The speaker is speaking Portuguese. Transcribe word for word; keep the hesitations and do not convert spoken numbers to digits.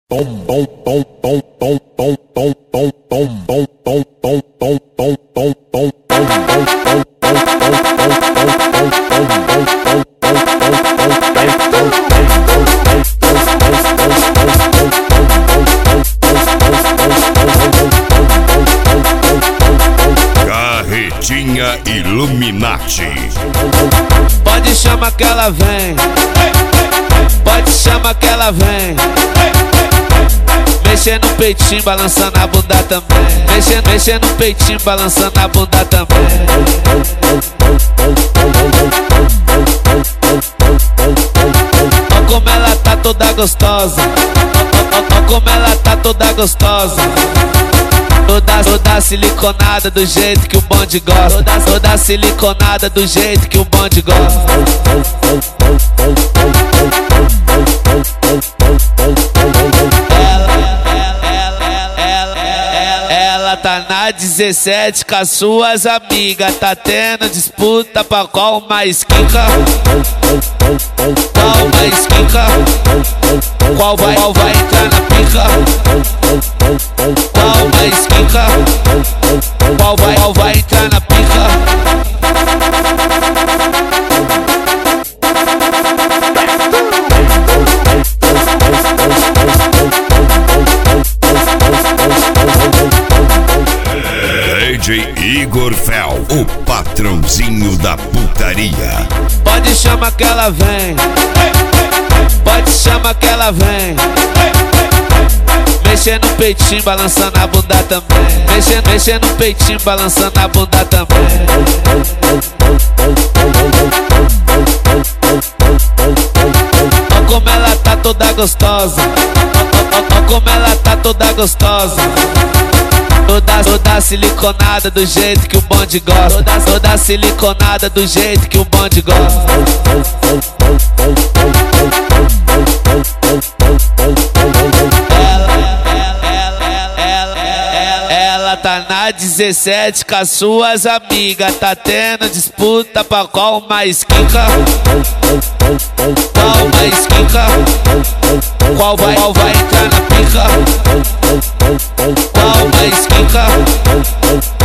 Carretinha Illuminati. Pode chamar que ela vem, pode chamar que ela vem. Mexendo no peitinho, balançando a bunda também. Mexendo, mexendo no peitinho, balançando a bunda também. Ó como ela tá toda gostosa, ó, ó, ó como ela tá toda gostosa. Toda, toda siliconada do jeito que o bonde gosta. Toda, toda siliconada do jeito que o bonde gosta. Ela, ela, ela, ela, ela, ela tá na dezessete com as suas amigas. Tá tendo disputa pra qual mais quica. Qual mais quica. Qual vai, qual vai entrar na pica. Qual mais quica? Qual vai, qual vai entrar na pica? D J Igor Fel, o patrãozinho da putaria. Pode chamar que ela vem, pode chamar que ela vem. Mexendo no peitinho, balançando a bunda também. Mexendo, mexendo no peitinho, balançando a bunda também. Ó como ela tá toda gostosa, ó, ó, ó como ela tá toda gostosa. Toda, toda siliconada do jeito que o bonde gosta. Toda, toda siliconada do jeito que o bonde gosta. Ela tá na dezessete com as suas amigas. Tá tendo disputa pra qual mais quica. Qual mais quica. Qual vai, qual vai entrar na pica. Qual mais quica.